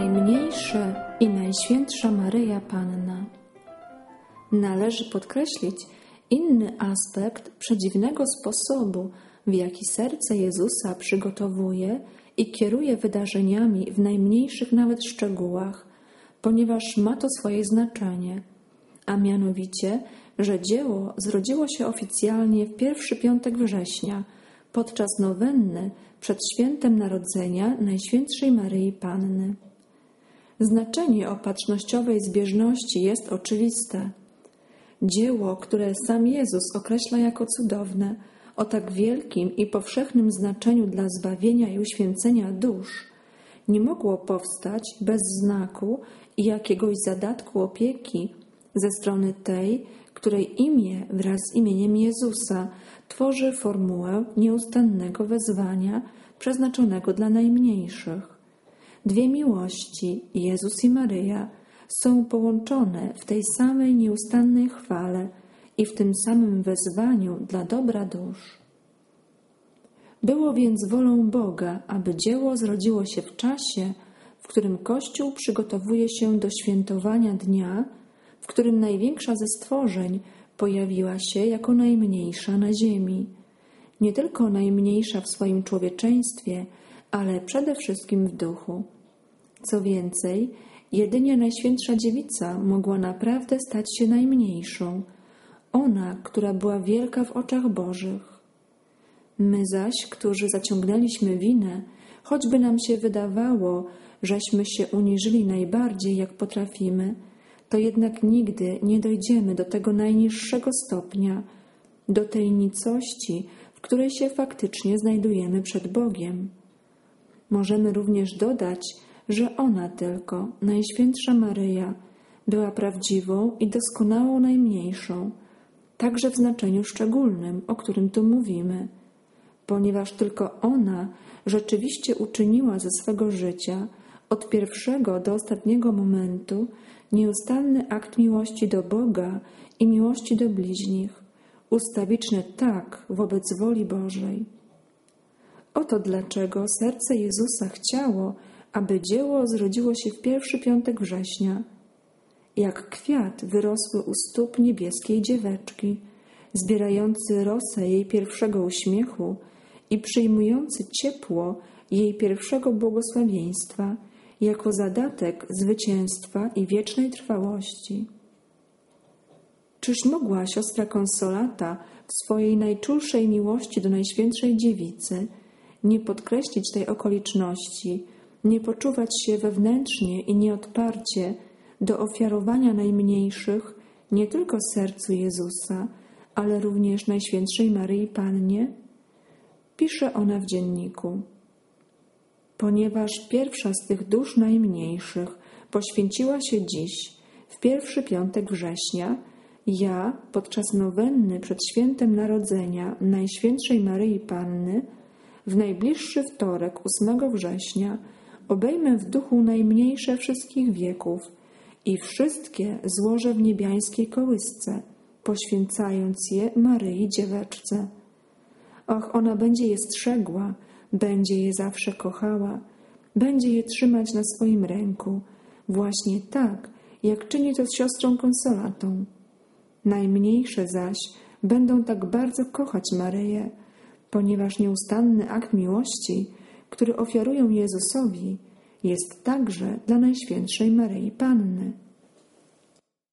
najmniejsze i Najświętsza Maryja Panna. Należy podkreślić inny aspekt przedziwnego sposobu, w jaki serce Jezusa przygotowuje i kieruje wydarzeniami w najmniejszych nawet szczegółach, ponieważ ma to swoje znaczenie, a mianowicie, że dzieło zrodziło się oficjalnie w pierwszy piątek września, podczas nowenny przed świętem Narodzenia Najświętszej Maryi Panny. Znaczenie opatrznościowej zbieżności jest oczywiste. Dzieło, które sam Jezus określa jako cudowne, o tak wielkim i powszechnym znaczeniu dla zbawienia i uświęcenia dusz, nie mogło powstać bez znaku i jakiegoś zadatku opieki ze strony tej, której imię wraz z imieniem Jezusa tworzy formułę nieustannego wezwania przeznaczonego dla najmniejszych. Dwie miłości, Jezus i Maryja, są połączone w tej samej nieustannej chwale i w tym samym wezwaniu dla dobra dusz. Było więc wolą Boga, aby dzieło zrodziło się w czasie, w którym Kościół przygotowuje się do świętowania dnia, w którym największa ze stworzeń pojawiła się jako najmniejsza na ziemi. Nie tylko najmniejsza w swoim człowieczeństwie, ale przede wszystkim w duchu. Co więcej, jedynie Najświętsza Dziewica mogła naprawdę stać się najmniejszą, ona, która była wielka w oczach Bożych. My zaś, którzy zaciągnęliśmy winę, choćby nam się wydawało, żeśmy się uniżyli najbardziej, jak potrafimy, to jednak nigdy nie dojdziemy do tego najniższego stopnia, do tej nicości, w której się faktycznie znajdujemy przed Bogiem. Możemy również dodać, że ona tylko, Najświętsza Maryja, była prawdziwą i doskonałą najmniejszą, także w znaczeniu szczególnym, o którym tu mówimy, ponieważ tylko ona rzeczywiście uczyniła ze swego życia od pierwszego do ostatniego momentu nieustanny akt miłości do Boga i miłości do bliźnich, ustawiczny tak wobec woli Bożej. Oto dlaczego serce Jezusa chciało, aby dzieło zrodziło się w pierwszy piątek września. Jak kwiat wyrosły u stóp niebieskiej dzieweczki, zbierający rosę jej pierwszego uśmiechu i przyjmujący ciepło jej pierwszego błogosławieństwa jako zadatek zwycięstwa i wiecznej trwałości. Czyż mogła siostra Konsolata w swojej najczulszej miłości do Najświętszej Dziewicy nie podkreślić tej okoliczności, nie poczuwać się wewnętrznie i nieodparcie do ofiarowania najmniejszych nie tylko sercu Jezusa, ale również Najświętszej Maryi Pannie? Pisze ona w dzienniku. Ponieważ pierwsza z tych dusz najmniejszych poświęciła się dziś, w pierwszy piątek września, ja podczas nowenny przed świętem Narodzenia Najświętszej Maryi Panny w najbliższy wtorek 8 września obejmę w duchu najmniejsze wszystkich wieków i wszystkie złożę w niebiańskiej kołysce, poświęcając je Maryi Dzieweczce. Och, ona będzie je strzegła, będzie je zawsze kochała, będzie je trzymać na swoim ręku, właśnie tak, jak czyni to z siostrą Konsolatą. Najmniejsze zaś będą tak bardzo kochać Maryję, ponieważ nieustanny akt miłości, który ofiarują Jezusowi, jest także dla Najświętszej Maryi Panny.